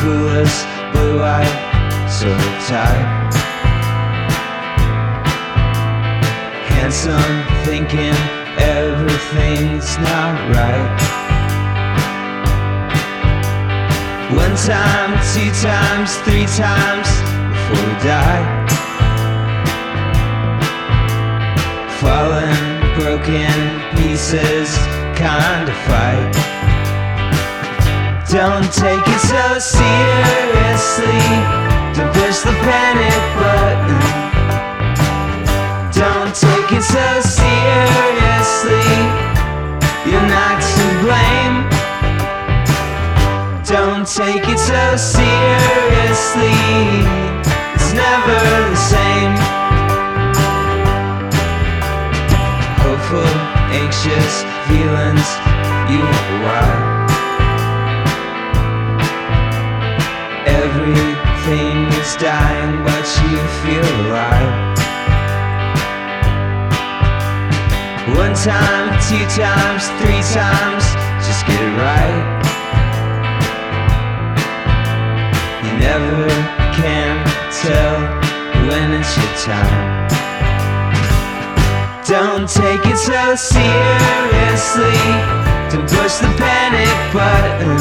clueless, blue-eyed sort of type. Handsome, thinking everything's not right. One time, two times, three times before we die. Fallen, broken pieces, kind of fight. Don't take it so seriously. Don't push the panic button. Don't take it so seriously. You're not to blame. Don't take it so seriously. It's never the same. Hopeful, anxious feelings, you wonder why. Everything is dying, but you feel alive. One time, two times, three times, just get it right. You never can tell when it's your time. Don't take it so seriously. Don't push the panic button.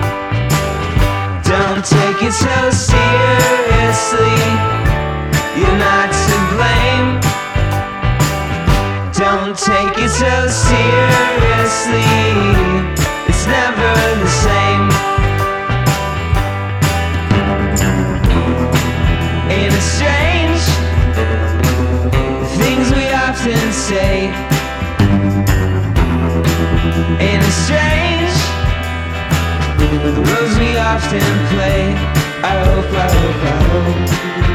Don't take it so seriously. You're not to blame. Don't take it so seriously. It's never the same. Ain't it strange? The things we often say. Ain't it strange? The roles we often play. I hope